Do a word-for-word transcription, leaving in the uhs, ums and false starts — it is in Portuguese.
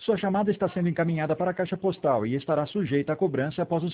Sua chamada está sendo encaminhada para a caixa postal e estará sujeita a cobrança após o